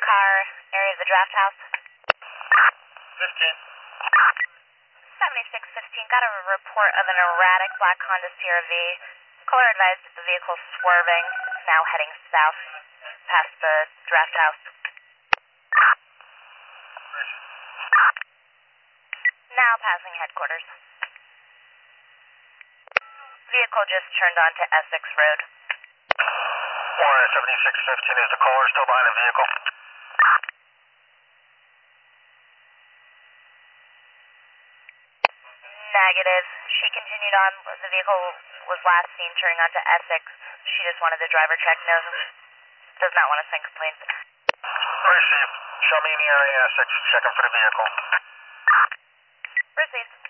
car, area of the draft house. 15. 7615, got a report of an erratic black Honda CRV. Caller advised that the vehicle swerving, now heading south past the draft house. Now passing headquarters. Vehicle just turned onto Essex Road. 7615, is the caller still behind the vehicle? Negative. She continued on. The vehicle was last seen turning onto Essex. She just wanted the driver check. No, does not want to send complaints. Received. Show me in the area, Essex. Checking for the vehicle. Received.